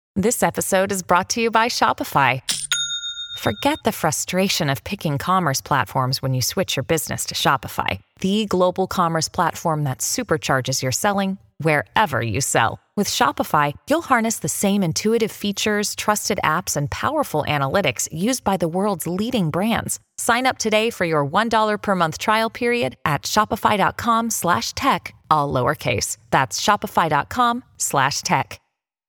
This episode is brought to you by Shopify. Forget the frustration of picking commerce platforms when you switch your business to Shopify, the global commerce platform that supercharges your selling wherever you sell. With Shopify, you'll harness the same intuitive features, trusted apps, and powerful analytics used by the world's leading brands. Sign up today for your $1 per month trial period at shopify.com/tech, all lowercase. That's shopify.com/tech.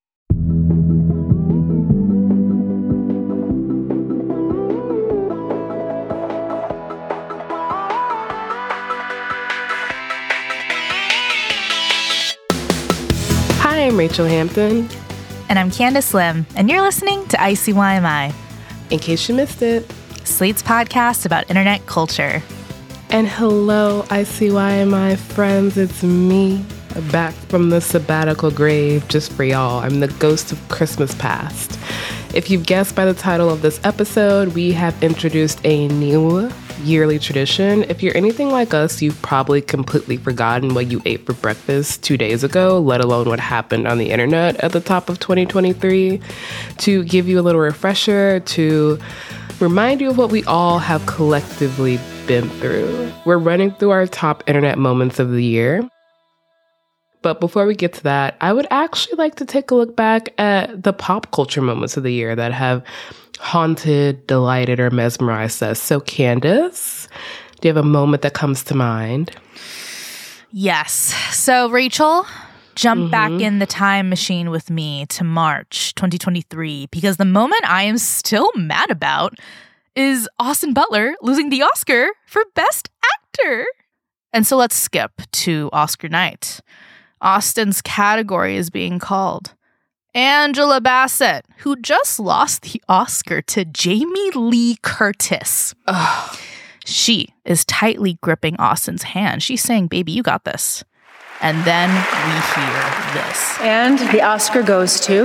Hi, I'm Rachel Hampton. And I'm Candace Lim, and you're listening to ICYMI. In case you missed it, Slate's podcast about internet culture. And hello, ICYMI friends, it's me, back from the sabbatical grave just for y'all. I'm the ghost of Christmas past. If you've guessed by the title of this episode, we have introduced a new yearly tradition. If you're anything like us, you've probably completely forgotten what you ate for breakfast 2 days ago, let alone what happened on the internet at the top of 2023. To give you a little refresher, to remind you of what we all have collectively been through. We're running through our top internet moments of the year. But before we get to that, I would actually like to take a look back at the pop culture moments of the year that have haunted, delighted, or mesmerized us. So Candace, do you have a moment that comes to mind? Yes. So Rachel, jump back in the time machine with me to March 2023, because the moment I am still mad about is Austin Butler losing the Oscar for Best Actor. And so let's skip to Oscar night. Austin's category is being called Angela Bassett, who just lost the Oscar to Jamie Lee Curtis. Ugh. She is tightly gripping Austin's hand. She's saying, baby, you got this. And then we hear this. And the Oscar goes to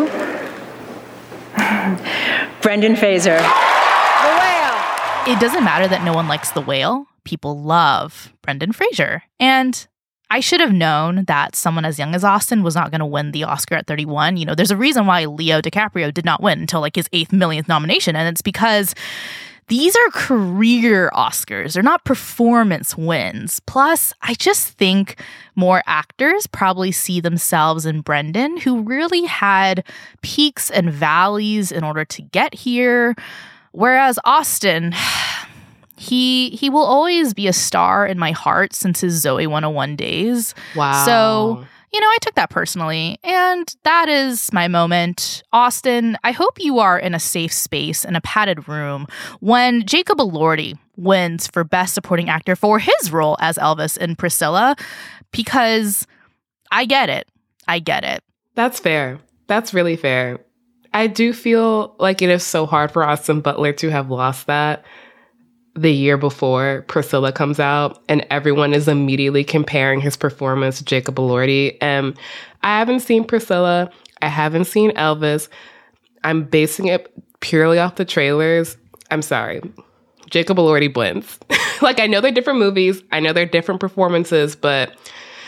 Brendan Fraser. The Whale. It doesn't matter that no one likes The Whale. People love Brendan Fraser. And I should have known that someone as young as Austin was not going to win the Oscar at 31. You know, there's a reason why Leo DiCaprio did not win until like his 8th millionth nomination. And it's because these are career Oscars. They're not performance wins. Plus, I just think more actors probably see themselves in Brendan, who really had peaks and valleys in order to get here. Whereas Austin, He will always be a star in my heart since his Zoe 101 days. Wow. So, you know, I took that personally. And that is my moment. Austin, I hope you are in a safe space in a padded room when Jacob Elordi wins for Best Supporting Actor for his role as Elvis in Priscilla, because I get it. I get it. That's fair. That's really fair. I do feel like it is so hard for Austin Butler to have lost that the year before Priscilla comes out, and everyone is immediately comparing his performance to Jacob Elordi. And I haven't seen Priscilla. I haven't seen Elvis. I'm basing it purely off the trailers. I'm sorry. Jacob Elordi wins. Like, I know they're different movies. I know they're different performances, but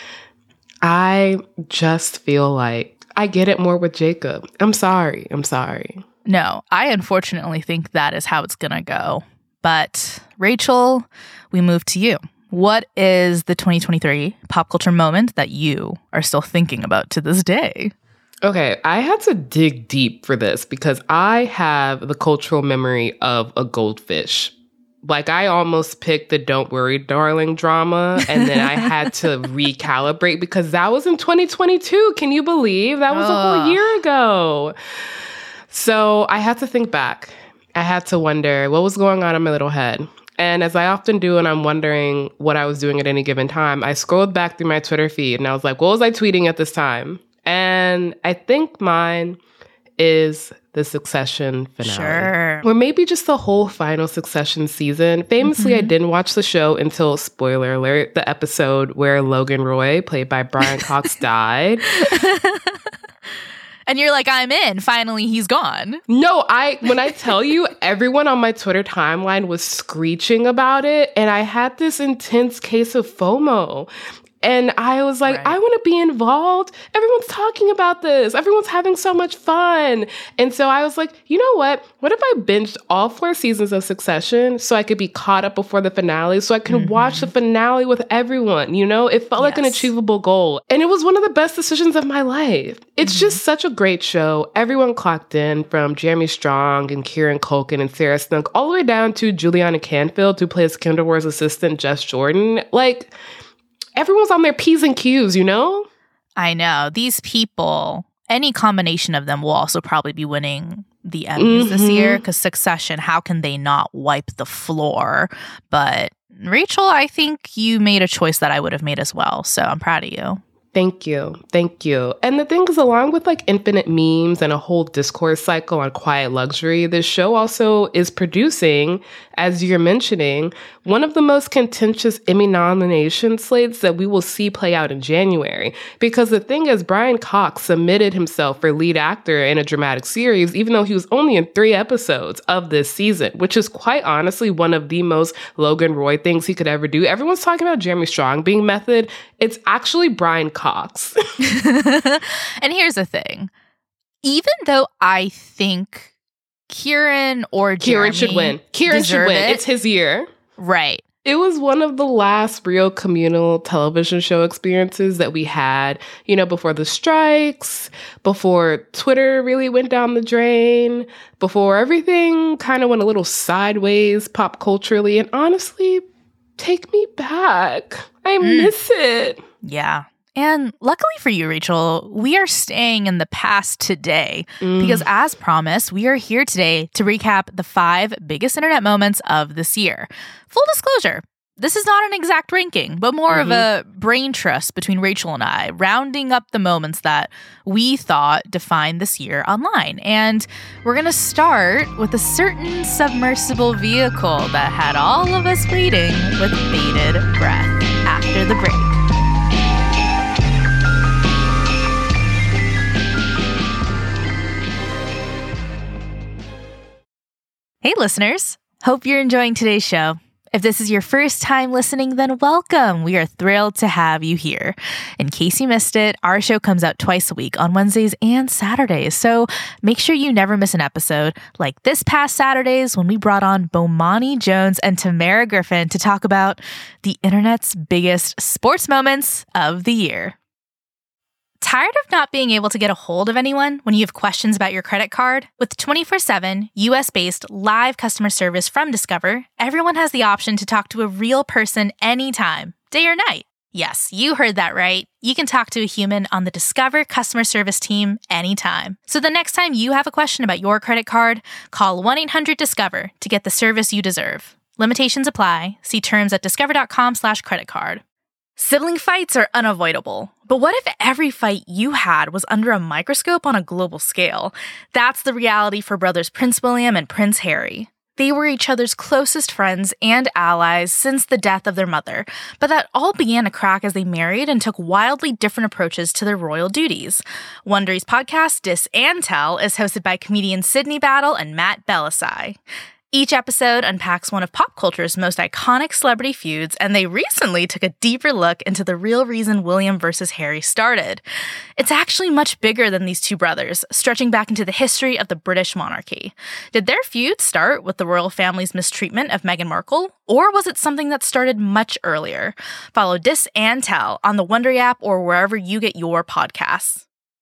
I just feel like I get it more with Jacob. I'm sorry. No, I unfortunately think that is how it's going to go. But Rachel, we move to you. What is the 2023 pop culture moment that you are still thinking about to this day? Okay, I had to dig deep for this because I have the cultural memory of a goldfish. Like, I almost picked the Don't Worry, Darling drama, and then I had to recalibrate because that was in 2022. Can you believe? That was a whole year ago. So I had to think back. I had to wonder what was going on in my little head. And as I often do, and I'm wondering what I was doing at any given time, I scrolled back through my Twitter feed and I was like, what was I tweeting at this time? And I think mine is the Succession finale. Sure. Or maybe just the whole final Succession season. Famously, I didn't watch the show until, spoiler alert, the episode where Logan Roy, played by Brian Cox, died. And you're like, I'm in. Finally, he's gone. No, when I tell you, everyone on my Twitter timeline was screeching about it. And I had this intense case of FOMO. And I was like, I want to be involved. Everyone's talking about this. Everyone's having so much fun. And so I was like, you know what? What if I binged all 4 seasons of Succession so I could be caught up before the finale, so I could watch the finale with everyone? You know, it felt like an achievable goal. And it was one of the best decisions of my life. It's just such a great show. Everyone clocked in, from Jeremy Strong and Kieran Culkin and Sarah Snook, all the way down to Juliana Canfield, who plays Kendall Roy's assistant, Jess Jordan. Like, everyone's on their P's and Q's, you know? I know. These people, any combination of them will also probably be winning the Emmys this year, because Succession, how can they not wipe the floor? But Rachel, I think you made a choice that I would have made as well. So I'm proud of you. Thank you. Thank you. And the thing is, along with like infinite memes and a whole discourse cycle on quiet luxury, this show also is producing, as you're mentioning, one of the most contentious Emmy nomination slates that we will see play out in January. Because the thing is, Brian Cox submitted himself for lead actor in a dramatic series, even though he was only in 3 episodes of this season, which is quite honestly one of the most Logan Roy things he could ever do. Everyone's talking about Jeremy Strong being method. It's actually Brian Cox. And here's the thing. Even though I think Kieran should win. Kieran should win. It's his year. Right. It was one of the last real communal television show experiences that we had, you know, before the strikes, before Twitter really went down the drain, before everything kind of went a little sideways pop culturally. And honestly, take me back. I miss it. Yeah. And luckily for you, Rachel, we are staying in the past today because, as promised, we are here today to recap the 5 biggest internet moments of this year. Full disclosure, this is not an exact ranking, but more of a brain trust between Rachel and I, rounding up the moments that we thought defined this year online. And we're going to start with a certain submersible vehicle that had all of us waiting with bated breath after the break. Hey listeners, hope you're enjoying today's show. If this is your first time listening, then welcome. We are thrilled to have you here. In case you missed it, our show comes out twice a week on Wednesdays and Saturdays, so make sure you never miss an episode, like this past Saturdays when we brought on Bomani Jones and Tamara Griffin to talk about the internet's biggest sports moments of the year. Tired of not being able to get a hold of anyone when you have questions about your credit card? With 24/7 US-based live customer service from Discover, everyone has the option to talk to a real person anytime, day or night. Yes, you heard that right. You can talk to a human on the Discover customer service team anytime. So the next time you have a question about your credit card, call 1-800-DISCOVER to get the service you deserve. Limitations apply. See terms at discover.com/creditcard. Sibling fights are unavoidable, but what if every fight you had was under a microscope on a global scale? That's the reality for brothers Prince William and Prince Harry. They were each other's closest friends and allies since the death of their mother, but that all began to crack as they married and took wildly different approaches to their royal duties. Wondery's podcast, Dis and Tell, is hosted by comedians Sydney Battle and Matt Bellassai. Each episode unpacks one of pop culture's most iconic celebrity feuds, and they recently took a deeper look into the real reason William versus Harry started. It's actually much bigger than these two brothers, stretching back into the history of the British monarchy. Did their feud start with the royal family's mistreatment of Meghan Markle, or was it something that started much earlier? Follow Dis and Tell on the Wondery app or wherever you get your podcasts.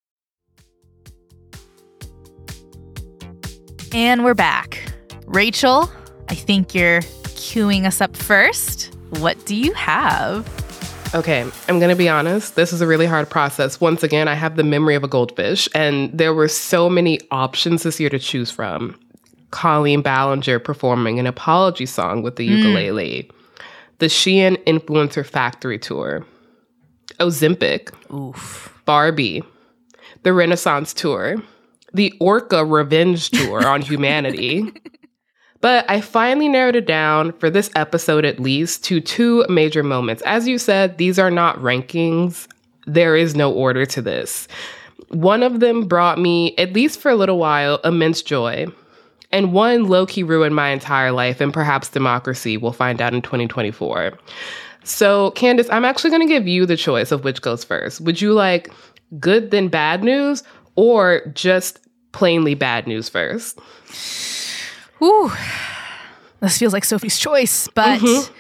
And we're back. Rachel, I think you're queuing us up first. What do you have? Okay, I'm going to be honest. This is a really hard process. Once again, I have the memory of a goldfish, and there were so many options this year to choose from. Colleen Ballinger performing an apology song with the ukulele. The Shein Influencer Factory Tour. Ozempic. Oof. Barbie. The Renaissance Tour. The Orca Revenge Tour on Humanity. But I finally narrowed it down, for this episode at least, to 2 major moments. As you said, these are not rankings. There is no order to this. One of them brought me, at least for a little while, immense joy. And one low-key ruined my entire life and perhaps democracy, we'll find out in 2024. So, Candace, I'm actually going to give you the choice of which goes first. Would you like good then bad news or just plainly bad news first? Ooh, this feels like Sophie's choice, but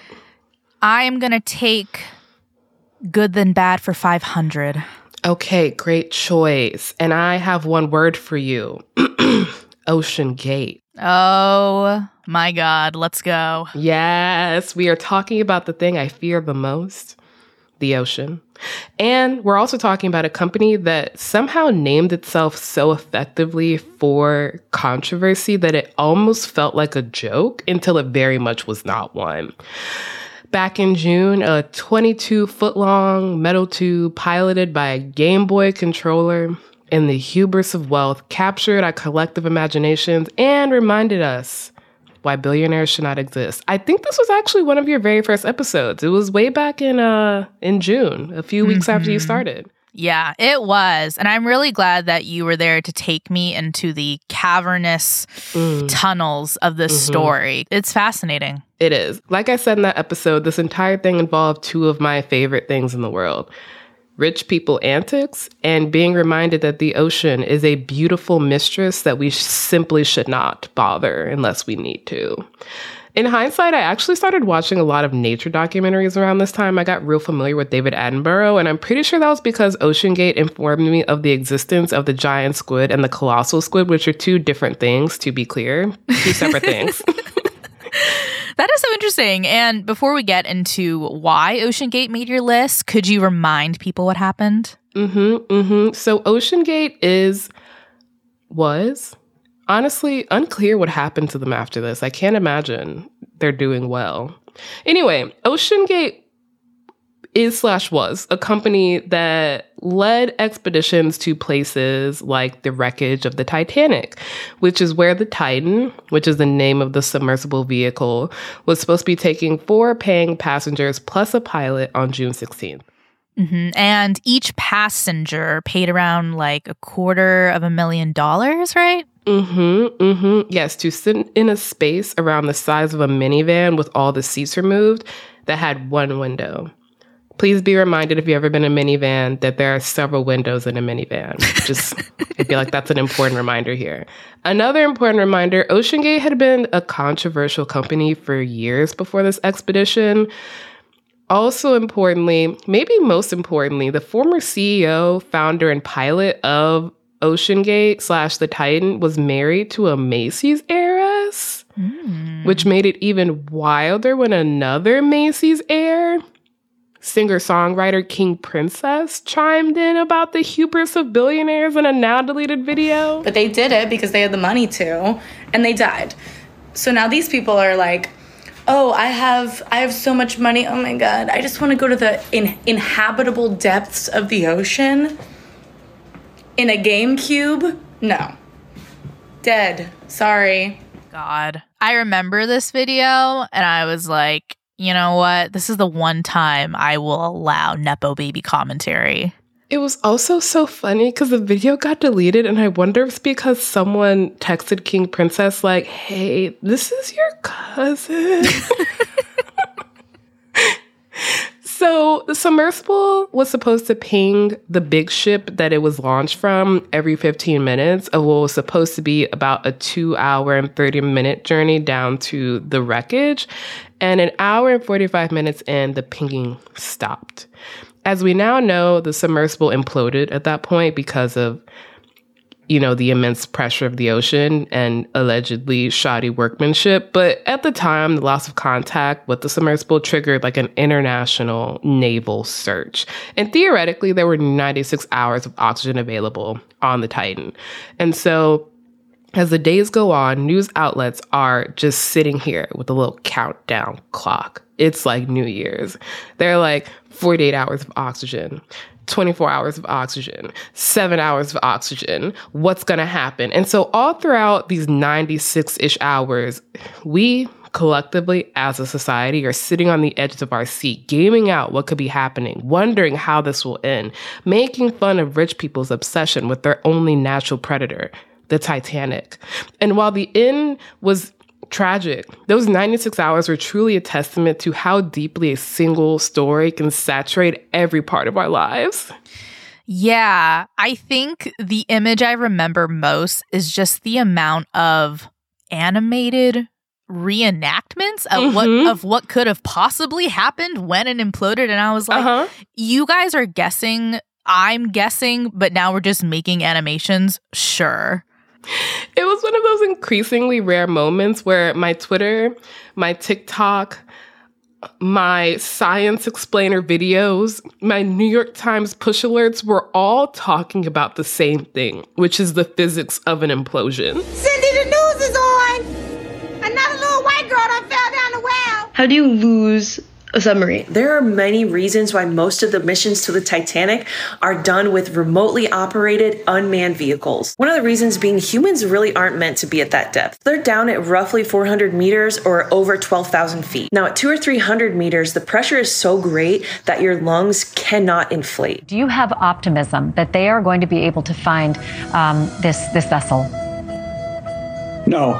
I'm going to take good then bad for 500. Okay, great choice. And I have one word for you. Ocean Gate. Oh my God, let's go. Yes, we are talking about the thing I fear the most, the ocean. And we're also talking about a company that somehow named itself so effectively for controversy that it almost felt like a joke until it very much was not one. Back in June, a 22-foot-long metal tube piloted by a Game Boy controller in the hubris of wealth captured our collective imaginations and reminded us why billionaires should not exist. I think this was actually one of your very first episodes. It was way back in June, a few weeks after you started. Yeah, it was. And I'm really glad that you were there to take me into the cavernous tunnels of this story. It's fascinating. It is. Like I said in that episode, this entire thing involved two of my favorite things in the world. Rich people antics and being reminded that the ocean is a beautiful mistress that we simply should not bother unless we need to. In hindsight, I actually started watching a lot of nature documentaries around this time. I got real familiar with David Attenborough, and I'm pretty sure that was because OceanGate informed me of the existence of the giant squid and the colossal squid, which are two different things, to be clear. Two separate things. That is so interesting. And before we get into why OceanGate made your list, could you remind people what happened? So OceanGate was honestly unclear what happened to them after this. I can't imagine they're doing well. Anyway, OceanGate was a company that led expeditions to places like the wreckage of the Titanic, which is where the Titan, which is the name of the submersible vehicle, was supposed to be taking 4 paying passengers plus a pilot on June 16th. And each passenger paid around like $250,000, right? Yes, to sit in a space around the size of a minivan with all the seats removed that had one window. Please be reminded, if you've ever been in a minivan, that there are several windows in a minivan. I feel like that's an important reminder here. Another important reminder, OceanGate had been a controversial company for years before this expedition. Also importantly, maybe most importantly, the former CEO, founder, and pilot of OceanGate / the Titan was married to a Macy's heiress, which made it even wilder when another Macy's heir, singer-songwriter King Princess, chimed in about the hubris of billionaires in a now-deleted video. But they did it because they had the money to, and they died. So now these people are like, oh, I have so much money. Oh my God, I just want to go to the inhabitable depths of the ocean in a GameCube. No. Dead. Sorry. God. I remember this video and I was like, you know what? This is the one time I will allow Nepo baby commentary. It was also so funny because the video got deleted, and I wonder if it's because someone texted King Princess like, hey, this is your cousin. So the submersible was supposed to ping the big ship that it was launched from every 15 minutes of what was supposed to be about a 2-hour and 30-minute journey down to the wreckage. And an hour and 45 minutes in, the pinging stopped. As we now know, the submersible imploded at that point because of, the immense pressure of the ocean and allegedly shoddy workmanship. But at the time, the loss of contact with the submersible triggered like an international naval search. And theoretically, there were 96 hours of oxygen available on the Titan. And so as the days go on, news outlets are just sitting here with a little countdown clock. It's like New Year's. They're like 48 hours of oxygen, 24 hours of oxygen, 7 hours of oxygen. What's going to happen? And so all throughout these 96-ish hours, we collectively as a society are sitting on the edges of our seat, gaming out what could be happening, wondering how this will end, making fun of rich people's obsession with their only natural predator, the Titanic. And while the end was Tragic. Those 96 hours were truly a testament to how deeply a single story can saturate every part of our lives. Yeah, I think the image I remember most is just the amount of animated reenactments of what could have possibly happened when it imploded. And I was like, you guys are guessing, I'm guessing, but now we're just making animations? Sure. It was one of those increasingly rare moments where my Twitter, my TikTok, my science explainer videos, my New York Times push alerts were all talking about the same thing, which is the physics of an implosion. Cindy, the news is on. Another little white girl done fell down the well. How do you lose a submarine? There are many reasons why most of the missions to the Titanic are done with remotely operated unmanned vehicles. One of the reasons being humans really aren't meant to be at that depth. They're down at roughly 400 meters or over 12,000 feet. Now at 200 or 300 meters, the pressure is so great that your lungs cannot inflate. Do you have optimism that they are going to be able to find this vessel? No.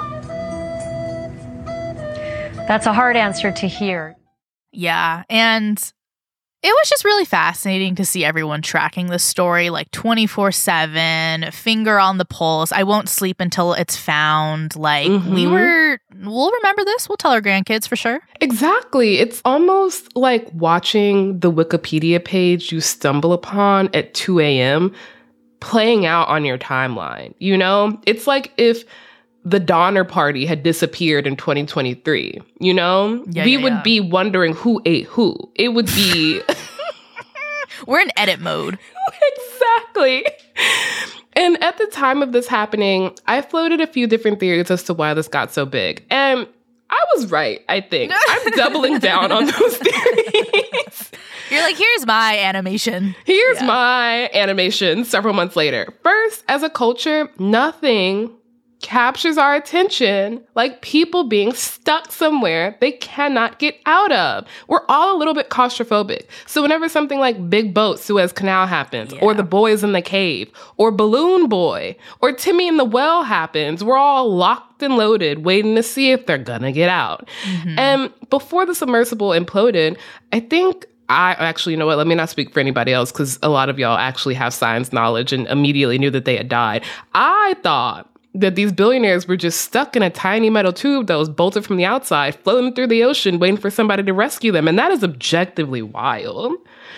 That's a hard answer to hear. Yeah, and it was just really fascinating to see everyone tracking the story like 24/7, finger on the pulse. I won't sleep until it's found. Like, we'll remember this. We'll tell our grandkids for sure. Exactly. It's almost like watching the Wikipedia page you stumble upon at 2 a.m. playing out on your timeline. You know, it's like if the Donner Party had disappeared in 2023, you know? We would be wondering who ate who. It would be... We're in edit mode. Exactly. And at the time of this happening, I floated a few different theories as to why this got so big. And I was right, I think. I'm doubling down on those theories. You're like, here's my animation. Here's my animation several months later. First, as a culture, nothing captures our attention like people being stuck somewhere they cannot get out of. We're all a little bit claustrophobic. So whenever something like Big Boat, Suez Canal happens, or The Boys in the Cave, or Balloon Boy, or Timmy in the Well happens, we're all locked and loaded, waiting to see if they're gonna get out. And before the submersible imploded, I think you know what? Let me not speak for anybody else because a lot of y'all actually have science knowledge and immediately knew that they had died. I thought that these billionaires were just stuck in a tiny metal tube that was bolted from the outside, floating through the ocean, waiting for somebody to rescue them. And that is objectively wild.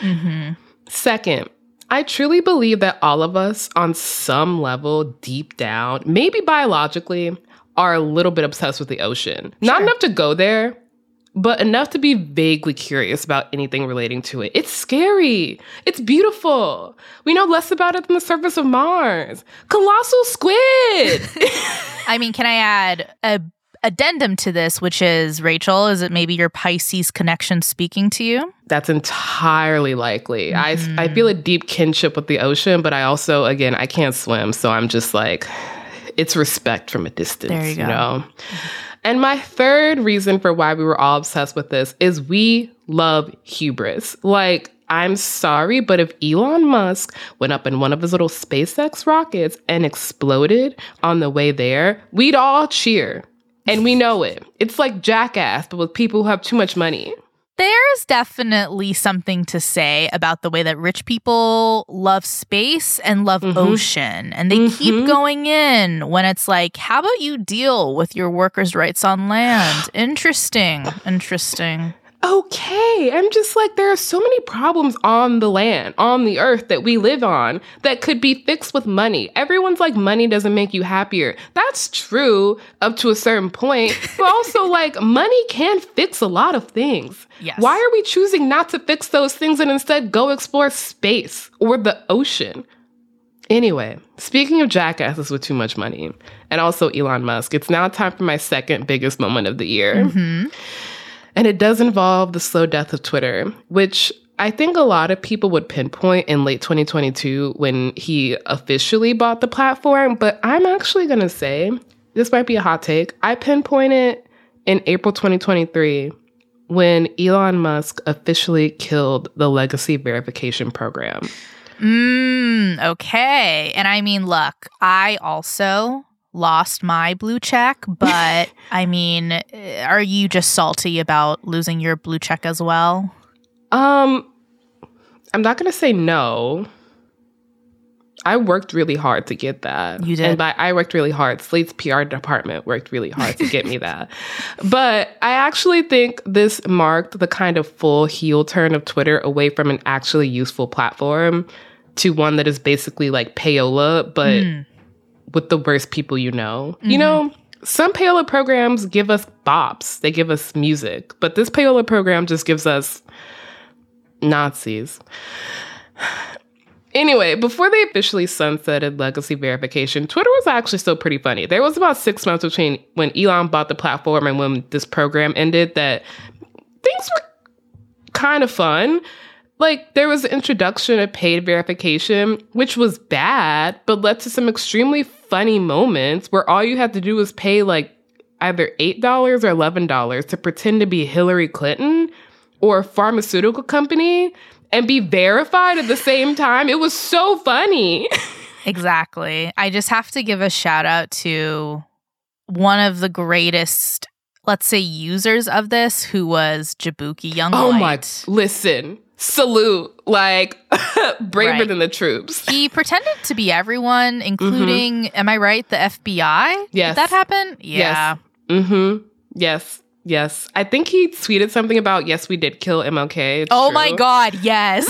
Second, I truly believe that all of us, on some level, deep down, maybe biologically, are a little bit obsessed with the ocean. Not enough to go there, but enough to be vaguely curious about anything relating to it. It's scary. It's beautiful. We know less about it than the surface of Mars. Colossal squid. I mean, can I add a addendum to this, which is, Rachel, is it maybe your Pisces connection speaking to you? That's entirely likely. I feel a deep kinship with the ocean, but I also, again, I can't swim. So I'm just like, it's respect from a distance, there you go. Know? And my third reason for why we were all obsessed with this is we love hubris. Like, I'm sorry, but if Elon Musk went up in one of his little SpaceX rockets and exploded on the way there, we'd all cheer. And we know it. It's like Jackass, but with people who have too much money. There's definitely something to say about the way that rich people love space and love ocean. And they keep going in when it's like, how about you deal with your workers' rights on land? Interesting. Okay, I'm just like, there are so many problems on the land, on the earth that we live on that could be fixed with money. Everyone's like, money doesn't make you happier. That's true up to a certain point, but also like, money can fix a lot of things. Yes. Why are we choosing not to fix those things and instead go explore space or the ocean? Anyway, speaking of jackasses with too much money, and also Elon Musk, it's now time for my second biggest moment of the year. And it does involve the slow death of Twitter, which I think a lot of people would pinpoint in late 2022 when he officially bought the platform. But I'm actually going to say, this might be a hot take, I pinpoint it in April 2023 when Elon Musk officially killed the legacy verification program. Okay. And I mean, look, I also lost my blue check, but I mean, are you just salty about losing your blue check as well? I'm not going to say no. I worked really hard to get that. You did? And by I worked really hard, Slate's PR department worked really hard to get me that. But I actually think this marked the kind of full heel turn of Twitter away from an actually useful platform to one that is basically like payola, but with the worst people you know. Mm-hmm. You know, some payola programs give us bops. They give us music. But this payola program just gives us Nazis. Anyway, before they officially sunsetted legacy verification, Twitter was actually still pretty funny. There was about 6 months between when Elon bought the platform and when this program ended that things were kind of fun. Like, there was the introduction of paid verification, which was bad, but led to some extremely funny moments where all you had to do was pay like either $8 or $11 to pretend to be Hillary Clinton or a pharmaceutical company and be verified at the same time. It was so funny. Exactly. I just have to give a shout out to one of the greatest, let's say, users of this, who was Jaboukie Younglight. Oh my, listen. Salute, like, braver than the troops. He pretended to be everyone, including, am I right, the FBI? Yes. Did that happen? Yeah. Yes. Mm-hmm. Yes. I think he tweeted something about, yes, we did kill MLK. It's true. My God, yes.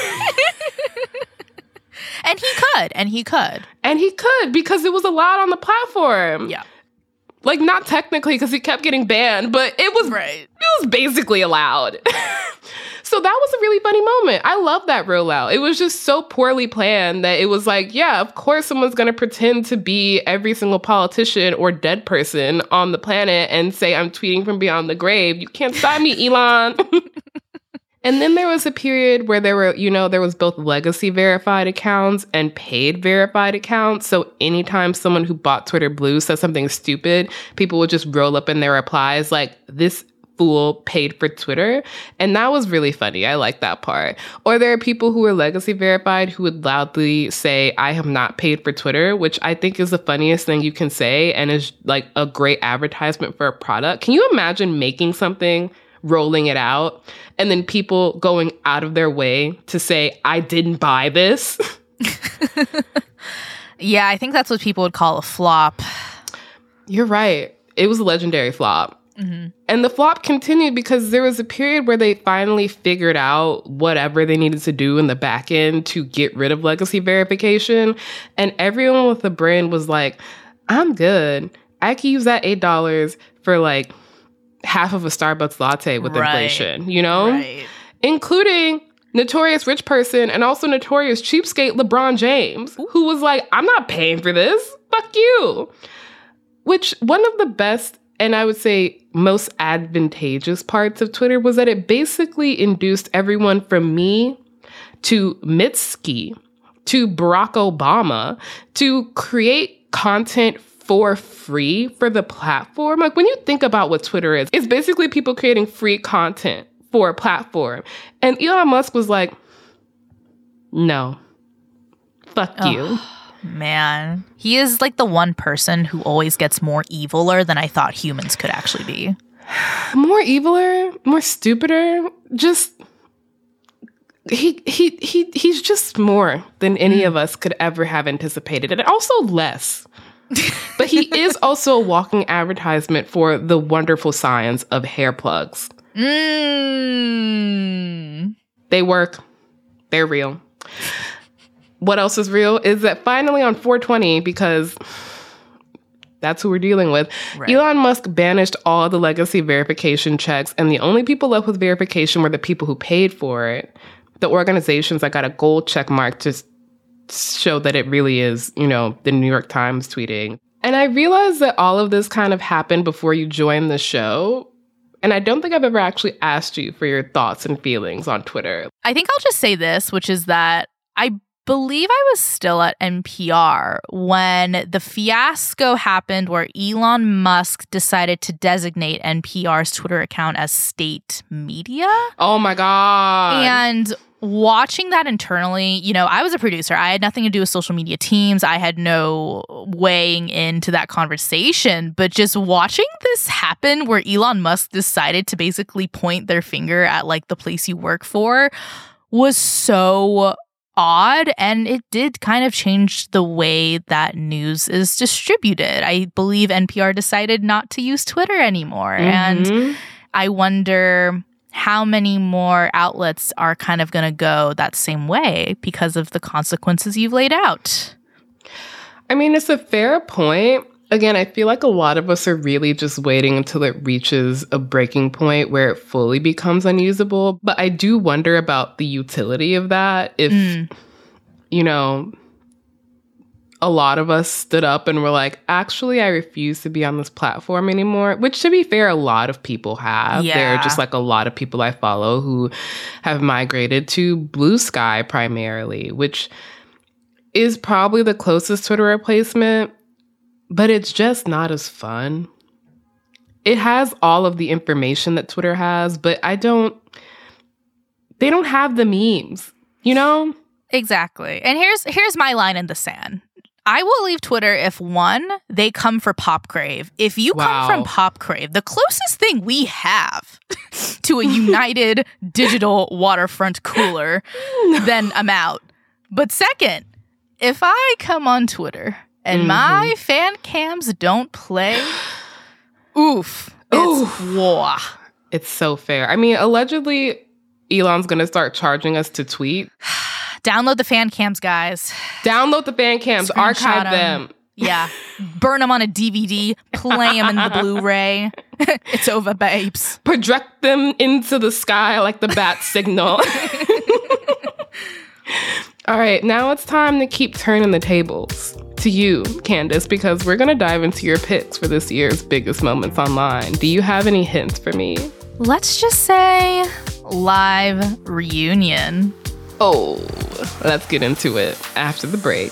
And he could. Because it was allowed on the platform. Yeah. Like, not technically, because he kept getting banned, but it was basically allowed. So that was a really funny moment. I love that rollout. It was just so poorly planned that it was like, yeah, of course someone's going to pretend to be every single politician or dead person on the planet and say, I'm tweeting from beyond the grave. You can't stop me, Elon. And then there was a period where there was both legacy verified accounts and paid verified accounts. So anytime someone who bought Twitter Blue said something stupid, people would just roll up in their replies like, this fool paid for Twitter. And that was really funny. I like that part. Or there are people who are legacy verified who would loudly say, I have not paid for Twitter, which I think is the funniest thing you can say and is like a great advertisement for a product. Can you imagine making something, rolling it out, and then people going out of their way to say, I didn't buy this? Yeah, I think that's what people would call a flop. You're right. It was a legendary flop. Mm-hmm. And the flop continued because there was a period where they finally figured out whatever they needed to do in the back end to get rid of legacy verification. And everyone with a brain was like, I'm good. I can use that $8 for like half of a Starbucks latte with inflation, you know? Right. Including notorious rich person and also notorious cheapskate LeBron James, who was like, I'm not paying for this. Fuck you. Which one of the best and I would say most advantageous parts of Twitter was that it basically induced everyone from me to Mitski to Barack Obama to create content for free for the platform. Like, when you think about what Twitter is, it's basically people creating free content for a platform. And Elon Musk was like, no, fuck you. Man, he is like the one person who always gets more eviler than I thought humans could actually be. More eviler, more stupider, just he's just more than any of us could ever have anticipated, and also less. But he is also a walking advertisement for the wonderful science of hair plugs. They work. They're real. What else is real is that finally on 420, because that's who we're dealing with, Elon Musk banished all the legacy verification checks, and the only people left with verification were the people who paid for it. The organizations that got a gold check mark to show that it really is, you know, the New York Times tweeting. And I realized that all of this kind of happened before you joined the show. And I don't think I've ever actually asked you for your thoughts and feelings on Twitter. I think I'll just say this, which is that I believe I was still at NPR when the fiasco happened where Elon Musk decided to designate NPR's Twitter account as state media. Oh my God. And watching that internally, I was a producer. I had nothing to do with social media teams. I had no weighing into that conversation. But just watching this happen where Elon Musk decided to basically point their finger at like the place you work for was so odd. And it did kind of change the way that news is distributed. I believe NPR decided not to use Twitter anymore. And I wonder how many more outlets are kind of going to go that same way because of the consequences you've laid out. I mean, it's a fair point. Again, I feel like a lot of us are really just waiting until it reaches a breaking point where it fully becomes unusable. But I do wonder about the utility of that. If, a lot of us stood up and were like, actually, I refuse to be on this platform anymore, which, to be fair, a lot of people have. Yeah. There are just like a lot of people I follow who have migrated to Blue Sky primarily, which is probably the closest Twitter replacement, but it's just not as fun. It has all of the information that Twitter has, but they don't have the memes, Exactly. And here's my line in the sand. I will leave Twitter if, one, they come for Popcrave. If you come from Popcrave, the closest thing we have to a united digital waterfront cooler, then I'm out. But second, if I come on Twitter and my fan cams don't play, it's war. It's so fair. I mean, allegedly, Elon's going to start charging us to tweet. Download the fan cams, guys. Download the fan cams. Archive them. Yeah. Burn them on a DVD. Play them in the Blu-ray. It's over, babes. Project them into the sky like the bat signal. All right, now it's time to keep turning the tables to you, Candace, because we're going to dive into your picks for this year's biggest moments online. Do you have any hints for me? Let's just say live reunion. Oh, let's get into it after the break.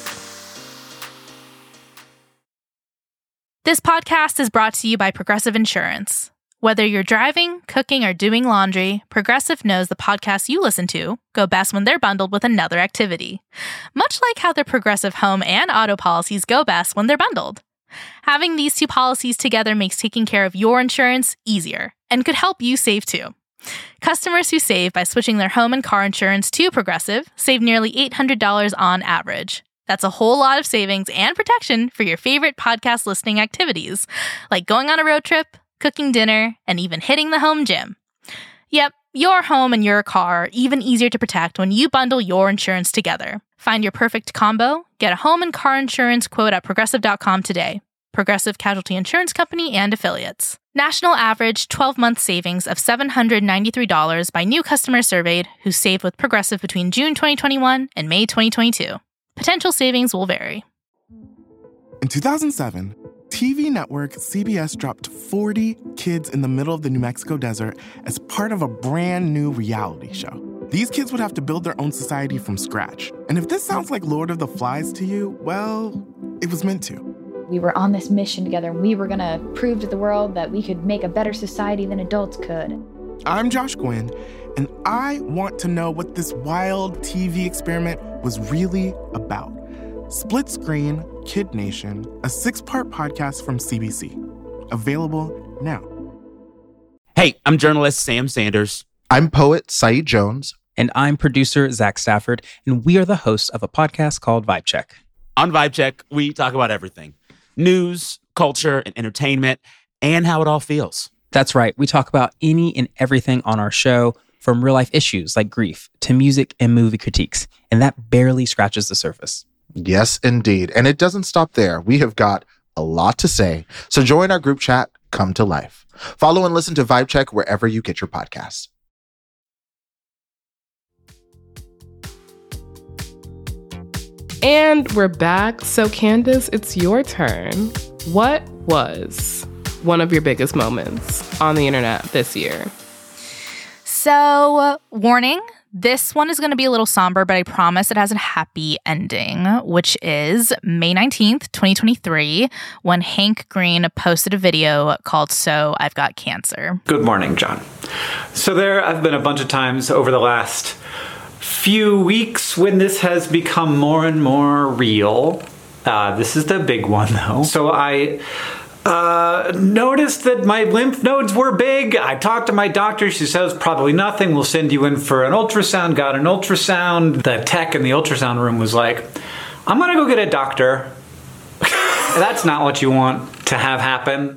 This podcast is brought to you by Progressive Insurance. Whether you're driving, cooking, or doing laundry, Progressive knows the podcasts you listen to go best when they're bundled with another activity. Much like how their Progressive home and auto policies go best when they're bundled. Having these two policies together makes taking care of your insurance easier and could help you save too. Customers who save by switching their home and car insurance to Progressive save nearly $800 on average. That's a whole lot of savings and protection for your favorite podcast listening activities, like going on a road trip, cooking dinner, and even hitting the home gym. Yep, your home and your car are even easier to protect when you bundle your insurance together. Find your perfect combo. Get a home and car insurance quote at Progressive.com today. Progressive Casualty Insurance Company and Affiliates. National average 12-month savings of $793 by new customers surveyed who saved with Progressive between June 2021 and May 2022. Potential savings will vary. In 2007, TV network CBS dropped 40 kids in the middle of the New Mexico desert as part of a brand new reality show. These kids would have to build their own society from scratch. And if this sounds like Lord of the Flies to you, well, it was meant to. We were on this mission together, and we were going to prove to the world that we could make a better society than adults could. I'm Josh Gwynn, and I want to know what this wild TV experiment was really about. Split Screen Kid Nation, a 6-part podcast from CBC. Available now. Hey, I'm journalist Sam Sanders. I'm poet Saeed Jones. And I'm producer Zach Stafford, and we are the hosts of a podcast called Vibe Check. On Vibe Check, we talk about everything. News, culture, and entertainment, and how it all feels. That's right. We talk about any and everything on our show, from real-life issues like grief to music and movie critiques, and that barely scratches the surface. Yes, indeed. And it doesn't stop there. We have got a lot to say. So join our group chat, Come to Life. Follow and listen to Vibe Check wherever you get your podcasts. And we're back. So, Candace, it's your turn. What was one of your biggest moments on the internet this year? So, warning, this one is going to be a little somber, but I promise it has a happy ending, which is May 19th, 2023, when Hank Green posted a video called So I've Got Cancer. Good morning, John. So there have been a bunch of times over the last few weeks when this has become more and more real. This is the big one, though. So I noticed that my lymph nodes were big. I talked to my doctor. She says probably nothing. We'll send you in for an ultrasound. Got an ultrasound. The tech in the ultrasound room was like, I'm going to go get a doctor. That's not what you want to have happen.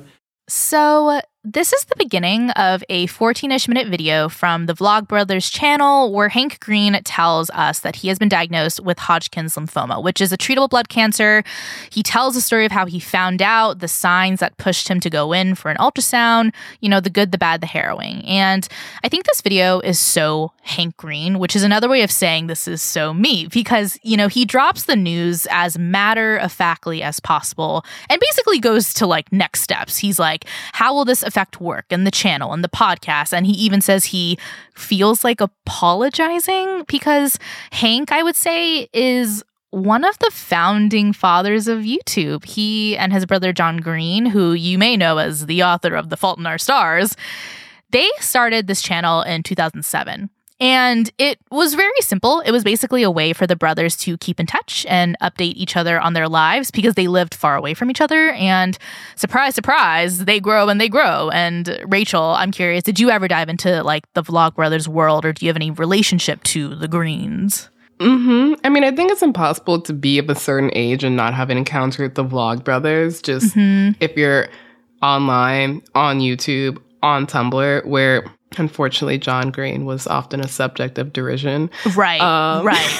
So this is the beginning of a 14-ish minute video from the Vlogbrothers channel where Hank Green tells us that he has been diagnosed with Hodgkin's lymphoma, which is a treatable blood cancer. He tells the story of how he found out, the signs that pushed him to go in for an ultrasound, you know, the good, the bad, the harrowing. And I think this video is so Hank Green, which is another way of saying this is so me, because, you know, he drops the news as matter-of-factly as possible and basically goes to like next steps. He's like, how will this affect work and the channel and the podcast? And he even says he feels like apologizing because Hank, I would say, is one of the founding fathers of YouTube. He and his brother John Green, who you may know as the author of The Fault in Our Stars, they started this channel in 2007. And it was very simple. It was basically a way for the brothers to keep in touch and update each other on their lives because they lived far away from each other. And surprise, surprise, they grow and they grow. And Rachel, I'm curious, did you ever dive into like the Vlogbrothers world, or do you have any relationship to the Greens? I mean, I think it's impossible to be of a certain age and not have an encounter with the Vlogbrothers. Just if you're online, on YouTube, on Tumblr, where unfortunately John Green was often a subject of derision. Right, right.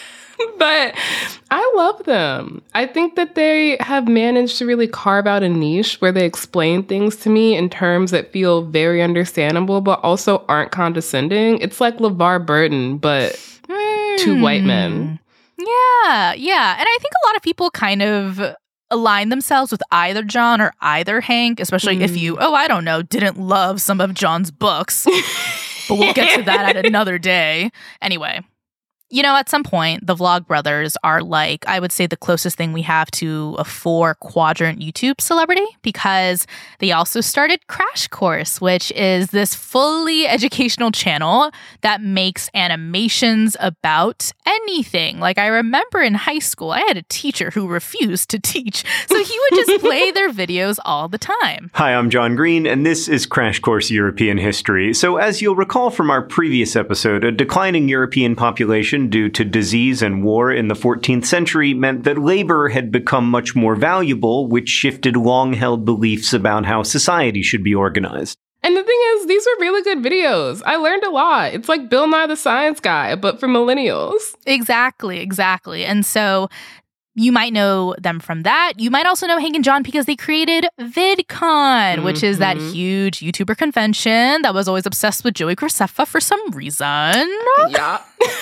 But I love them. I think that they have managed to really carve out a niche where they explain things to me in terms that feel very understandable, but also aren't condescending. It's like LeVar Burton, but two white men. Yeah. And I think a lot of people kind of align themselves with either John or either Hank, especially if you, I don't know, didn't love some of John's books. But we'll get to that at another day. Anyway, you know, at some point, the Vlogbrothers are like, I would say, the closest thing we have to a 4-quadrant YouTube celebrity, because they also started Crash Course, which is this fully educational channel that makes animations about anything. Like, I remember in high school, I had a teacher who refused to teach, so he would just play their videos all the time. Hi, I'm John Green, and this is Crash Course European History. So as you'll recall from our previous episode, a declining European population due to disease and war in the 14th century meant that labor had become much more valuable, which shifted long-held beliefs about how society should be organized. And the thing is, these were really good videos. I learned a lot. It's like Bill Nye the Science Guy, but for millennials. Exactly. And so you might know them from that. You might also know Hank and John because they created VidCon, which is that huge YouTuber convention that was always obsessed with Joey Graceffa for some reason. Yeah.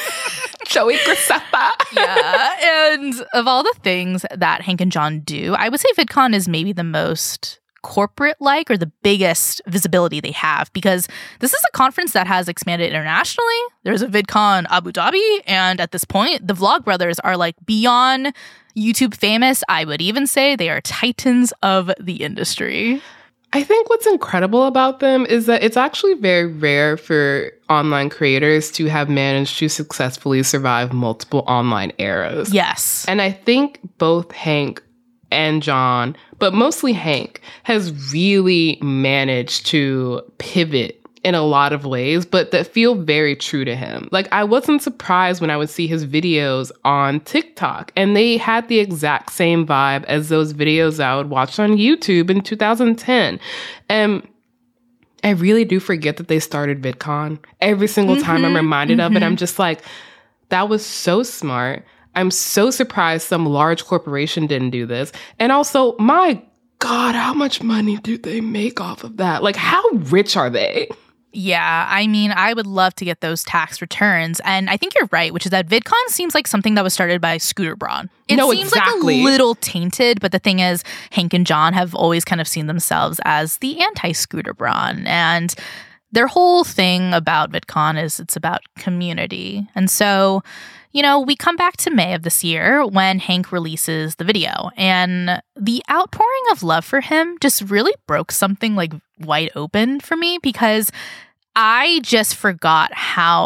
Joey Graceffa. Yeah. And of all the things that Hank and John do, I would say VidCon is maybe the most corporate-like or the biggest visibility they have, because this is a conference that has expanded internationally. There's a VidCon Abu Dhabi, and at this point, the Vlogbrothers are like beyond YouTube famous. I would even say they are titans of the industry. I think what's incredible about them is that it's actually very rare for online creators to have managed to successfully survive multiple online eras. Yes. And I think both Hank and John, but mostly Hank, has really managed to pivot in a lot of ways, but that feel very true to him. Like, I wasn't surprised when I would see his videos on TikTok, and they had the exact same vibe as those videos I would watch on YouTube in 2010. And I really do forget that they started VidCon. Every single time I'm reminded of it, I'm just like, that was so smart. I'm so surprised some large corporation didn't do this. And also, my God, how much money do they make off of that? Like, how rich are they? Yeah, I mean, I would love to get those tax returns. And I think you're right, which is that VidCon seems like something that was started by Scooter Braun. It seems like a little tainted, but the thing is, Hank and John have always kind of seen themselves as the anti-Scooter Braun. And their whole thing about VidCon is it's about community. And so, you know, we come back to May of this year when Hank releases the video, and the outpouring of love for him just really broke something like wide open for me, because I just forgot how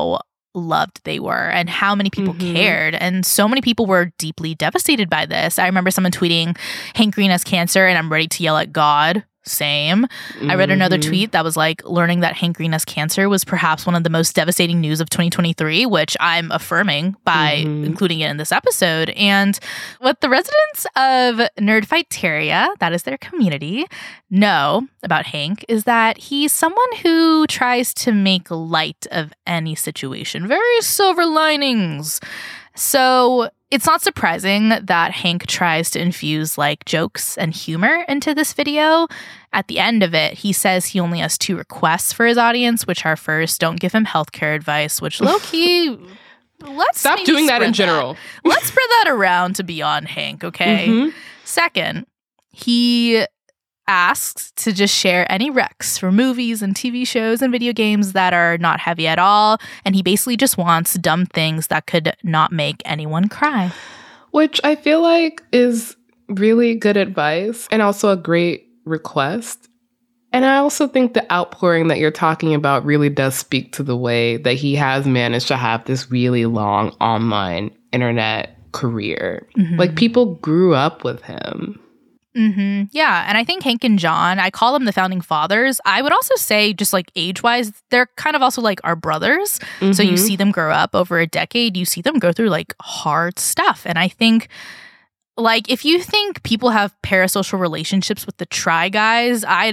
loved they were and how many people cared. And so many people were deeply devastated by this. I remember someone tweeting, Hank Green has cancer and I'm ready to yell at God. Same. I read another tweet that was like, learning that Hank Green has cancer was perhaps one of the most devastating news of 2023, which I'm affirming by including it in this episode. And what the residents of Nerdfighteria, that is their community, know about Hank is that he's someone who tries to make light of any situation. Very silver linings. So it's not surprising that Hank tries to infuse like jokes and humor into this video. At the end of it, he says he only has 2 requests for his audience, which are first, don't give him healthcare advice, which low-key, let's stop doing that in general. Let's spread that around to be on Hank, okay? Second, he asks to just share any recs for movies and TV shows and video games that are not heavy at all. And he basically just wants dumb things that could not make anyone cry. Which I feel like is really good advice and also a great request. And I also think the outpouring that you're talking about really does speak to the way that he has managed to have this really long online internet career. Like, people grew up with him. Yeah, and I think Hank and John, I call them the founding fathers. I would also say, just like age-wise, they're kind of also like our brothers. So you see them grow up over a decade. You see them go through like hard stuff. And I think, like, if you think people have parasocial relationships with the Try Guys, I'd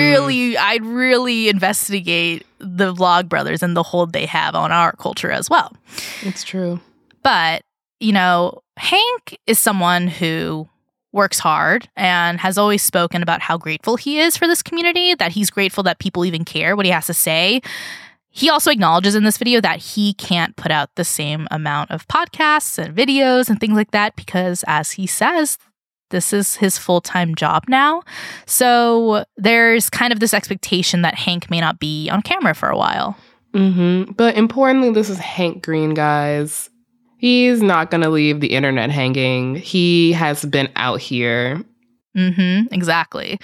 really investigate the Vlog Brothers and the hold they have on our culture as well. It's true. But, you know, Hank is someone who works hard and has always spoken about how grateful he is for this community, that he's grateful that people even care what he has to say. He also acknowledges in this video that he can't put out the same amount of podcasts and videos and things like that because, as he says, this is his full-time job now. So there's kind of this expectation that Hank may not be on camera for a while. But importantly, this is Hank Green, guys. He's not going to leave the internet hanging. He has been out here. Exactly.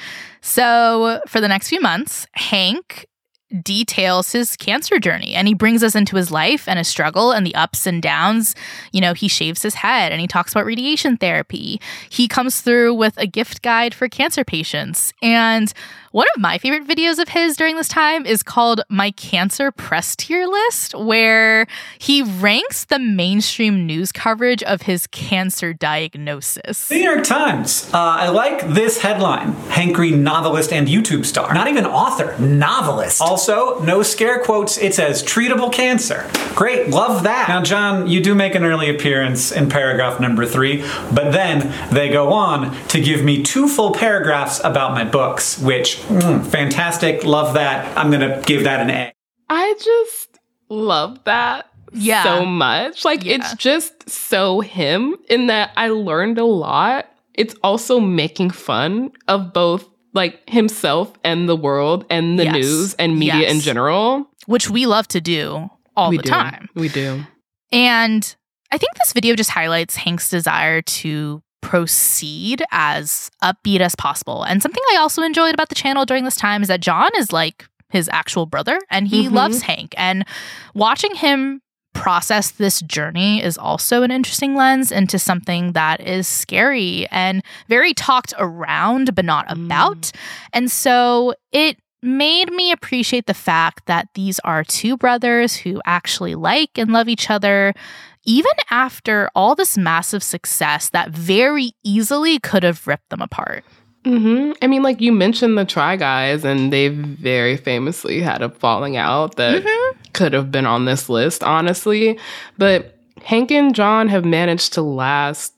So for the next few months, Hank details his cancer journey and he brings us into his life and his struggle and the ups and downs. You know, he shaves his head and he talks about radiation therapy. He comes through with a gift guide for cancer patients. And one of my favorite videos of his during this time is called My Cancer Press Tier List, where he ranks the mainstream news coverage of his cancer diagnosis. The New York Times. I like this headline. Hank Green, novelist and YouTube star. Not even author, novelist. Also, no scare quotes. It says treatable cancer. Great, love that. Now, John, you do make an early appearance in paragraph number 3, but then they go on to give me 2 full paragraphs about my books, which fantastic. Love that. I'm going to give that an A. I just love that so much. Like, it's just so him in that I learned a lot. It's also making fun of both like himself and the world and the news and media in general. Which we love to do all the time. We do. And I think this video just highlights Hank's desire to proceed as upbeat as possible. And something I also enjoyed about the channel during this time is that John is like his actual brother and he loves Hank. And watching him process this journey is also an interesting lens into something that is scary and very talked around but not about. And so it made me appreciate the fact that these are 2 brothers who actually like and love each other, even after all this massive success that very easily could have ripped them apart. I mean, like, you mentioned the Try Guys, and they very famously had a falling out that could have been on this list, honestly. But Hank and John have managed to last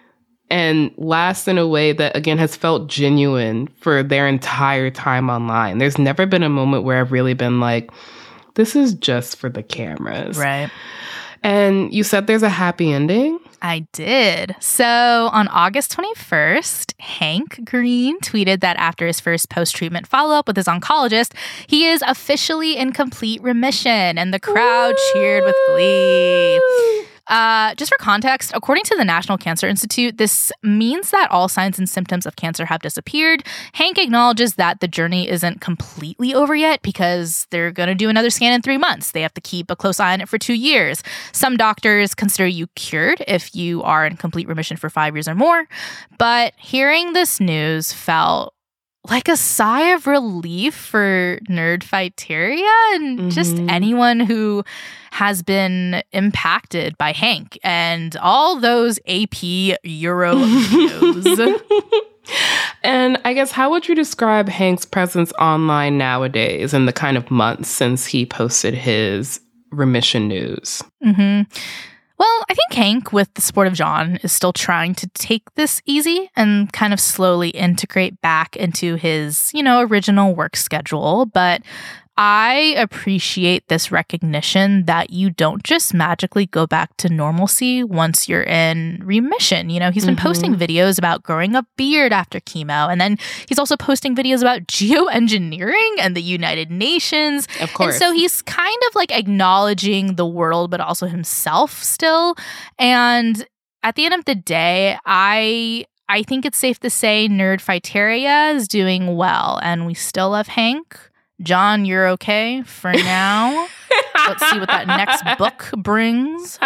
in a way that, again, has felt genuine for their entire time online. There's never been a moment where I've really been like, this is just for the cameras. Right. And you said there's a happy ending? I did. So on August 21st, Hank Green tweeted that after his first post-treatment follow-up with his oncologist, he is officially in complete remission, and the crowd cheered with glee. Just for context, according to the National Cancer Institute, this means that all signs and symptoms of cancer have disappeared. Hank acknowledges that the journey isn't completely over yet because they're going to do another scan in 3 months. They have to keep a close eye on it for 2 years. Some doctors consider you cured if you are in complete remission for 5 years or more. But hearing this news felt like a sigh of relief for Nerdfighteria and just anyone who has been impacted by Hank and all those AP Euro videos. And I guess, how would you describe Hank's presence online nowadays in the kind of months since he posted his remission news? Well, I think Hank, with the support of John, is still trying to take this easy and kind of slowly integrate back into his, original work schedule. But I appreciate this recognition that you don't just magically go back to normalcy once you're in remission. He's been posting videos about growing a beard after chemo, and then he's also posting videos about geoengineering and the United Nations. Of course. And so he's kind of like acknowledging the world, but also himself still. And at the end of the day, I think it's safe to say Nerdfighteria is doing well, and we still love Hank. John, you're okay for now. Let's see what that next book brings.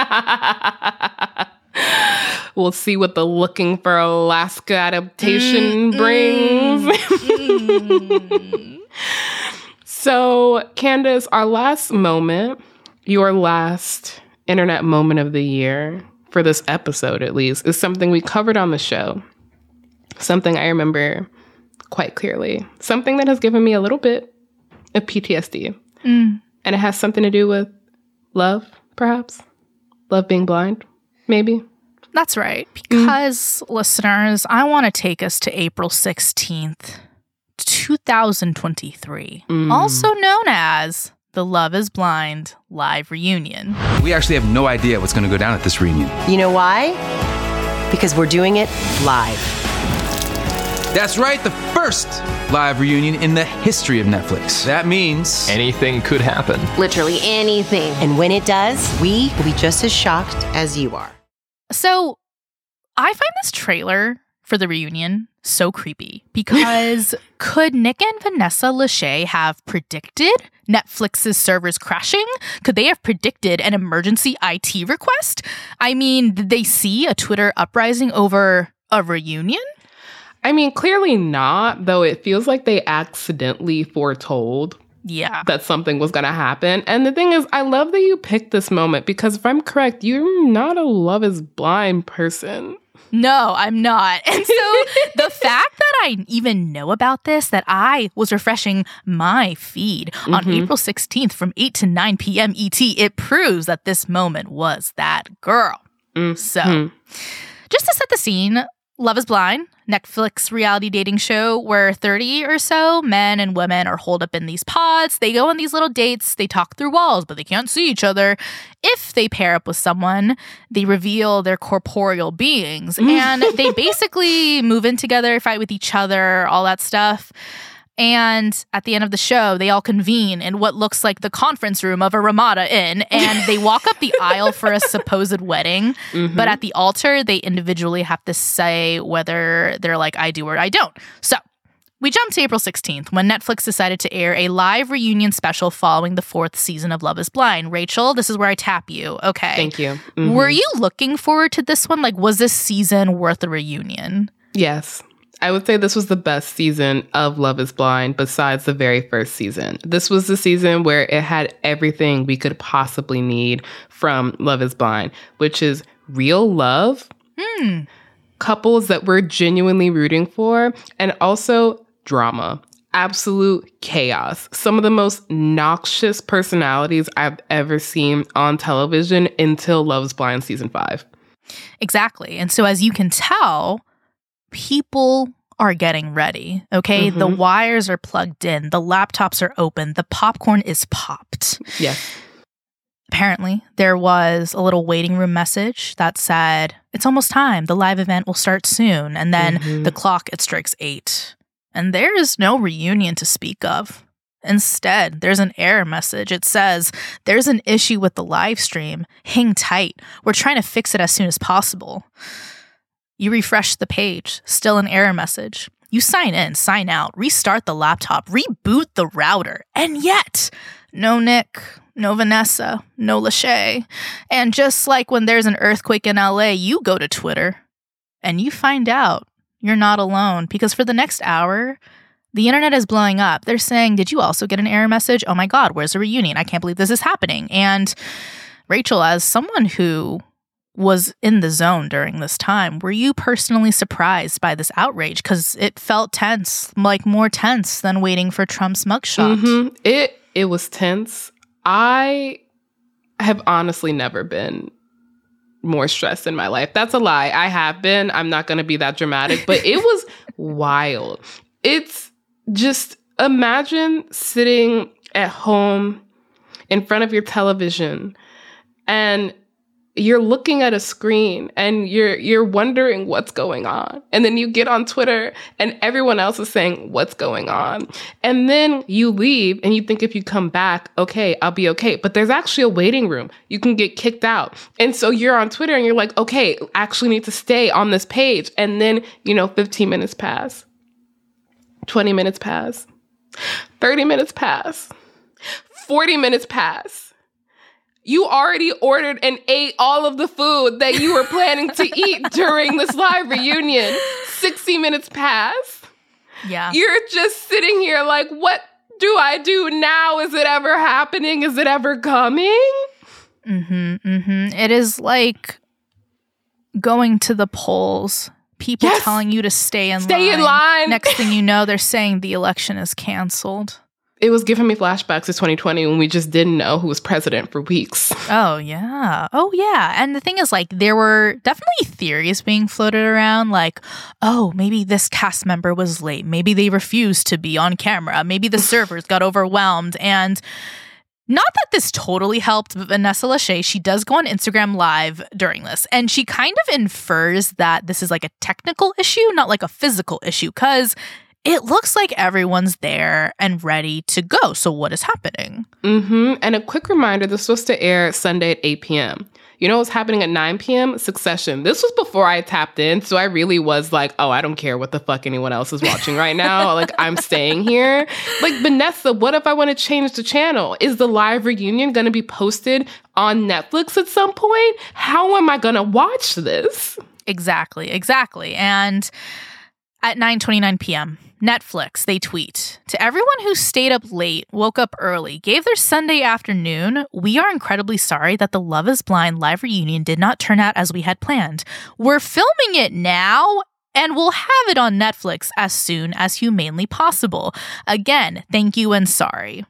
We'll see what the Looking for Alaska adaptation brings. So, Candace, our last moment, your last internet moment of the year, for this episode at least, is something we covered on the show. Something I remember quite clearly. Something that has given me a little bit of PTSD. And it has something to do with love, perhaps. Love being blind, maybe. That's right. Because, listeners, I want to take us to April 16th, 2023. Also known as the Love is Blind live reunion. We actually have no idea what's going to go down at this reunion. You know why? Because we're doing it live. That's right, the first live reunion in the history of Netflix. That means anything could happen. Literally anything. And when it does, we will be just as shocked as you are. So, I find this trailer for the reunion so creepy because could Nick and Vanessa Lachey have predicted Netflix's servers crashing? Could they have predicted an emergency IT request? I mean, did they see a Twitter uprising over a reunion? I mean, clearly not, though it feels like they accidentally foretold that something was going to happen. And the thing is, I love that you picked this moment because if I'm correct, you're not a Love is Blind person. No, I'm not. And so the fact that I even know about this, that I was refreshing my feed on April 16th from 8 to 9 p.m. ET, it proves that this moment was that girl. So just to set the scene, Love is Blind, Netflix reality dating show where 30 or so men and women are holed up in these pods. They go on these little dates. They talk through walls, but they can't see each other. If they pair up with someone, they reveal their corporeal beings. And they basically move in together, fight with each other, all that stuff. And at the end of the show, they all convene in what looks like the conference room of a Ramada Inn, and they walk up the aisle for a supposed wedding. But at the altar, they individually have to say whether they're like, I do or I don't. So we jump to April 16th when Netflix decided to air a live reunion special following the 4th season of Love is Blind. Rachel, this is where I tap you. Okay. Thank you. Were you looking forward to this one? Like, was this season worth a reunion? Yes. I would say this was the best season of Love is Blind besides the very first season. This was the season where it had everything we could possibly need from Love is Blind, which is real love, couples that we're genuinely rooting for, and also drama. Absolute chaos. Some of the most noxious personalities I've ever seen on television until Love is Blind season 5. Exactly. And so as you can tell, people are getting ready, okay? The wires are plugged in. The laptops are open. The popcorn is popped. Yes. Apparently, there was a little waiting room message that said, it's almost time. The live event will start soon. And then the clock, it strikes 8. And there is no reunion to speak of. Instead, there's an error message. It says, there's an issue with the live stream. Hang tight. We're trying to fix it as soon as possible. You refresh the page. Still an error message. You sign in, sign out, restart the laptop, reboot the router. And yet, no Nick, no Vanessa, no Lachey. And just like when there's an earthquake in LA, you go to Twitter and you find out you're not alone. Because for the next hour, the internet is blowing up. They're saying, did you also get an error message? Oh my God, where's the reunion? I can't believe this is happening. And Rachel, as someone who was in the zone during this time, were you personally surprised by this outrage? Because it felt tense, like more tense than waiting for Trump's mugshot. Mm-hmm. It was tense. I have honestly never been more stressed in my life. That's a lie. I have been. I'm not going to be that dramatic, but it was wild. It's just imagine sitting at home in front of your television and you're looking at a screen and you're wondering what's going on. And then you get on Twitter and everyone else is saying what's going on. And then you leave and you think if you come back, okay, I'll be okay. But there's actually a waiting room. You can get kicked out. And so you're on Twitter and you're like, okay, I actually need to stay on this page. And then, 15 minutes pass, 20 minutes pass, 30 minutes pass, 40 minutes pass. You already ordered and ate all of the food that you were planning to eat during this live reunion. 60 minutes pass. Yeah. You're just sitting here like, what do I do now? Is it ever happening? Is it ever coming? Mm-hmm, mm-hmm. It is like going to the polls. People telling you to stay in line. Next thing you know, they're saying the election is canceled. It was giving me flashbacks to 2020 when we just didn't know who was president for weeks. Oh, yeah. And the thing is, there were definitely theories being floated around, like, oh, maybe this cast member was late. Maybe they refused to be on camera. Maybe the servers got overwhelmed. And not that this totally helped, but Vanessa Lachey, she does go on Instagram Live during this. And she kind of infers that this is like a technical issue, not like a physical issue, because it looks like everyone's there and ready to go. So what is happening? Mm-hmm. And a quick reminder, this was supposed to air Sunday at 8 p.m. You know what's happening at 9 p.m.? Succession. This was before I tapped in, so I really was like, oh, I don't care what the fuck anyone else is watching right now. I'm staying here. Vanessa, what if I want to change the channel? Is the live reunion going to be posted on Netflix at some point? How am I going to watch this? Exactly. And at 9:29 p.m., Netflix, they tweet, to everyone who stayed up late, woke up early, gave their Sunday afternoon, we are incredibly sorry that the Love is Blind live reunion did not turn out as we had planned. We're filming it now, and we'll have it on Netflix as soon as humanly possible. Again, thank you and sorry.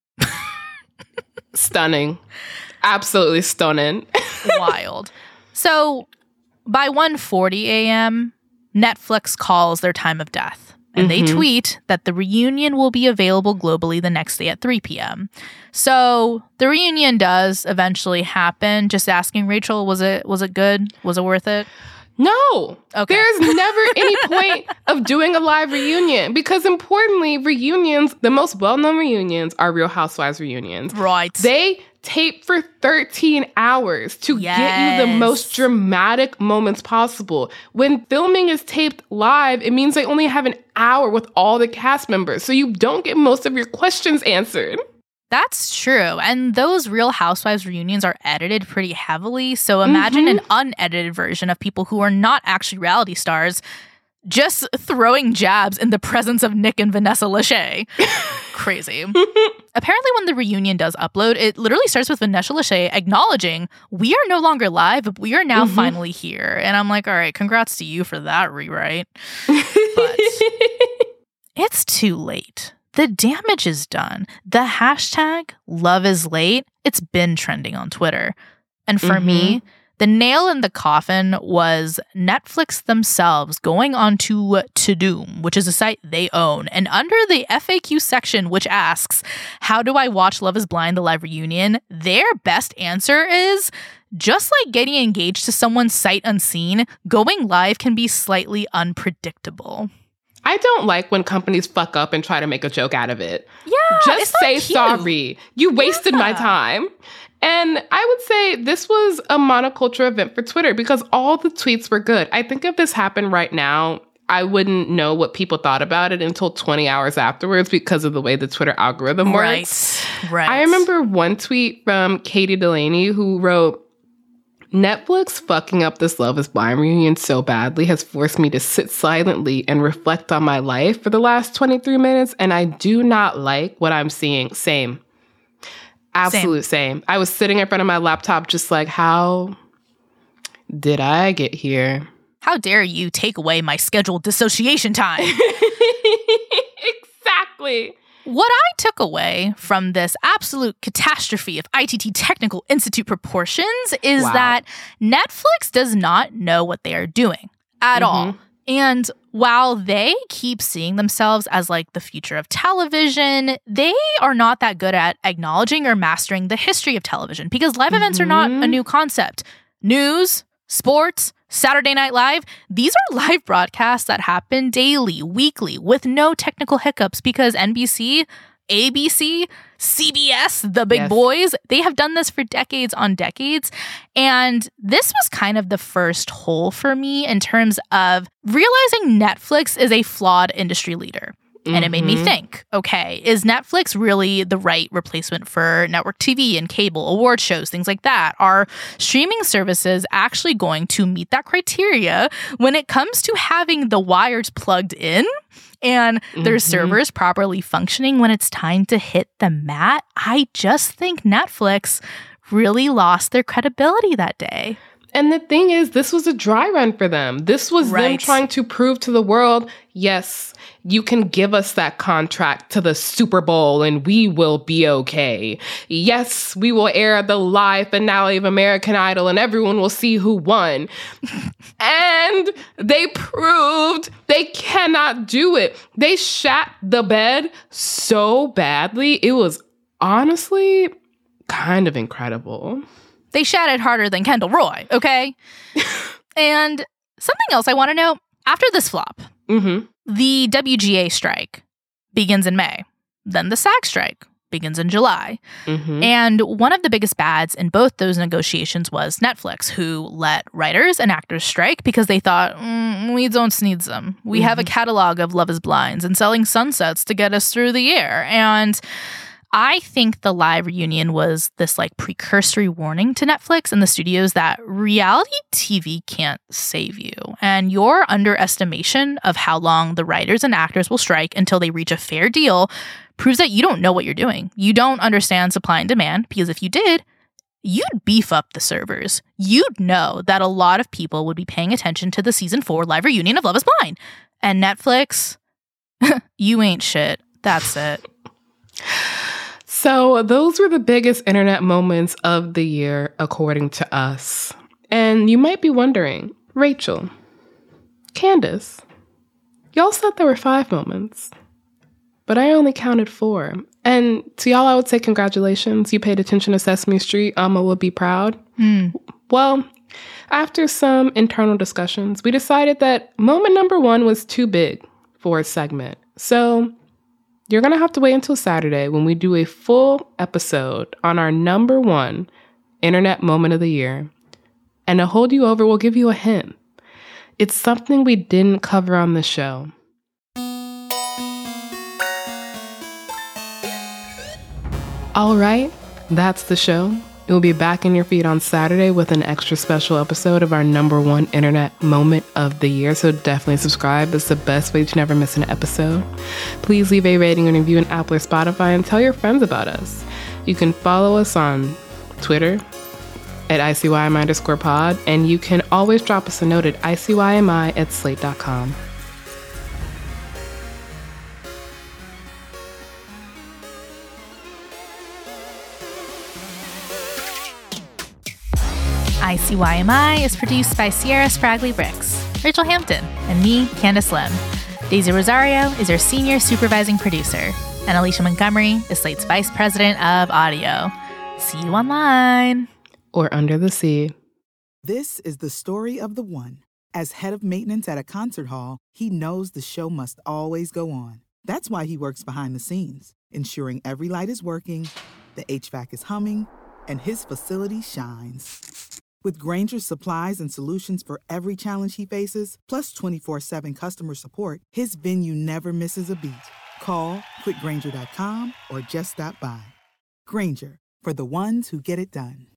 Stunning. Absolutely stunning. Wild. So, by 1:40 a.m., Netflix calls their time of death. And they tweet that the reunion will be available globally the next day at 3 p.m. So the reunion does eventually happen. Just asking, Rachel, was it good? Was it worth it? No. Okay. There's never any point of doing a live reunion because, importantly, reunions, the most well-known reunions are Real Housewives reunions. Right. They tape for 13 hours to get you the most dramatic moments possible. When filming is taped live, it means they only have an hour with all the cast members, so you don't get most of your questions answered. That's true. And those Real Housewives reunions are edited pretty heavily. So imagine an unedited version of people who are not actually reality stars just throwing jabs in the presence of Nick and Vanessa Lachey. Crazy. Apparently, when the reunion does upload, it literally starts with Vanessa Lachey acknowledging, we are no longer live, but we are now finally here. And I'm like, all right, congrats to you for that rewrite. But it's too late. The damage is done. The hashtag Love is Late, it's been trending on Twitter. And for me, the nail in the coffin was Netflix themselves going on to Tudum, which is a site they own. And under the FAQ section, which asks, how do I watch Love is Blind, the live reunion? Their best answer is, just like getting engaged to someone sight unseen, going live can be slightly unpredictable. I don't like when companies fuck up and try to make a joke out of it. Yeah, just say sorry. You wasted my time. And I would say this was a monoculture event for Twitter because all the tweets were good. I think if this happened right now, I wouldn't know what people thought about it until 20 hours afterwards because of the way the Twitter algorithm works. Right. I remember one tweet from Katie Delaney who wrote, Netflix fucking up this Love is Blind reunion so badly has forced me to sit silently and reflect on my life for the last 23 minutes, and I do not like what I'm seeing. Same. Absolute same. I was sitting in front of my laptop just like, how did I get here? How dare you take away my scheduled dissociation time? Exactly. What I took away from this absolute catastrophe of ITT Technical Institute proportions is that Netflix does not know what they are doing at all. And while they keep seeing themselves as like the future of television, they are not that good at acknowledging or mastering the history of television because live events are not a new concept. News, sports, Saturday Night Live, these are live broadcasts that happen daily, weekly, with no technical hiccups because NBC, ABC, CBS, the big boys, they have done this for decades on decades. And this was kind of the first hole for me in terms of realizing Netflix is a flawed industry leader. And it made me think, okay, is Netflix really the right replacement for network TV and cable, award shows, things like that? Are streaming services actually going to meet that criteria when it comes to having the wires plugged in and their servers properly functioning when it's time to hit the mat? I just think Netflix really lost their credibility that day. And the thing is, this was a dry run for them. This was them trying to prove to the world, yes, you can give us that contract to the Super Bowl and we will be okay. Yes, we will air the live finale of American Idol and everyone will see who won. And they proved they cannot do it. They shat the bed so badly. It was honestly kind of incredible. They shat it harder than Kendall Roy, okay? And something else I want to know, after this flop, the WGA strike begins in May. Then the SAG strike begins in July. And one of the biggest bads in both those negotiations was Netflix, who let writers and actors strike because they thought, we don't need them. We have a catalog of Love is Blinds and Selling Sunsets to get us through the year. And I think the live reunion was this like precursory warning to Netflix and the studios that reality TV can't save you. And your underestimation of how long the writers and actors will strike until they reach a fair deal proves that you don't know what you're doing. You don't understand supply and demand, because if you did, you'd beef up the servers. You'd know that a lot of people would be paying attention to the season 4 live reunion of Love is Blind. And Netflix, you ain't shit. That's it. So those were the biggest internet moments of the year, according to us. And you might be wondering, Rachel, Candace, y'all said there were 5 moments, but I only counted 4. And to y'all, I would say congratulations. You paid attention to Sesame Street. Alma would be proud. Well, after some internal discussions, we decided that moment number 1 was too big for a segment. So you're going to have to wait until Saturday when we do a full episode on our number 1 internet moment of the year. And to hold you over, we'll give you a hint. It's something we didn't cover on the show. All right, that's the show. It will be back in your feed on Saturday with an extra special episode of our number 1 internet moment of the year. So definitely subscribe. It's the best way to never miss an episode. Please leave a rating and review on Apple or Spotify and tell your friends about us. You can follow us on Twitter at ICYMI_pod, and you can always drop us a note at ICYMI@slate.com. ICYMI is produced by Sierra Spragley Bricks, Rachel Hampton, and me, Candace Lim. Daisy Rosario is our senior supervising producer, and Alicia Montgomery is Slate's vice president of audio. See you online. Or under the sea. This is the story of the one. As head of maintenance at a concert hall, he knows the show must always go on. That's why he works behind the scenes, ensuring every light is working, the HVAC is humming, and his facility shines. With Grainger's supplies and solutions for every challenge he faces, plus 24/7 customer support, his venue never misses a beat. Call quickgrainger.com or just stop by. Grainger, for the ones who get it done.